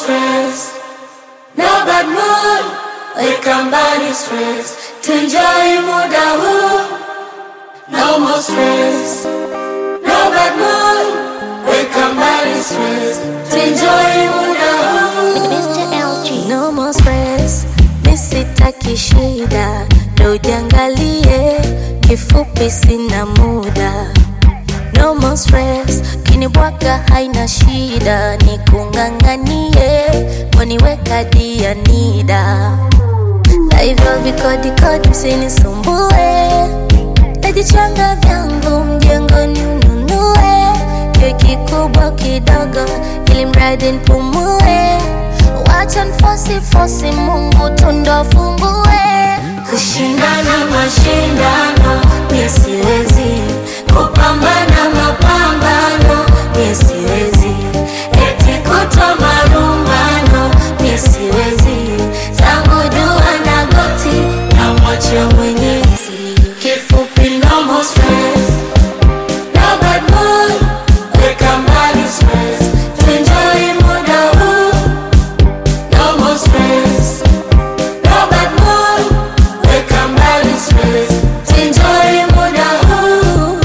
stress, no bad mood. Weka mbali stress, tuenjoy muda huu. No more stress, no bad mood. Weka mbali stress, tuenjoy muda huu. Mr. LG. No more stress, nisitaki shida, ndo jiangalie, kifupi sina muda. No more stress, kinibwaka haina shida, nikunganganie, waniweka dia nida. Na hivyo vikodi msinisumbue, najichanga vyangu mjengoni ununue, keki kubwa kidogo ili mradi nipumue. Wacha nfosi Mungu tundo fungue. Kushindana mashindano, mie siwezi. Kupambana mapambano, mie siwezi. Eti kutwa marumbano, mie siwezi. Zangu dua na goti, na mwacha Mwenyezi. Kifupi no more stress, no bad mood. Weka mbali stress, tuenjoy muda huu. No more stress, no bad mood. Weka mbali stress, tuenjoy muda huu.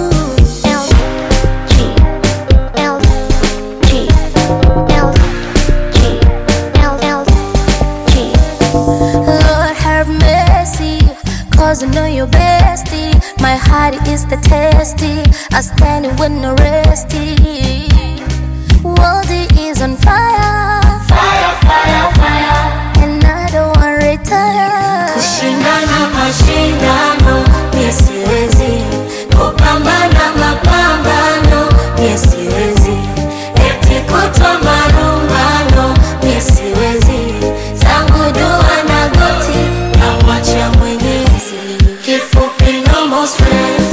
Lord have mercy, cause I know you're bestie. My heart is the testy, I stand it with no resty. World is on fire, Fire, fire, fire. and I don't want to retire. Kushindana mashindano, mie siwezi. Kupambana mapambano, mie siwezi. Eti kutwa marumbano, mie siwezi. Zangu dua na goti, na mwacha Mwenyezi. Kifupi no more stress,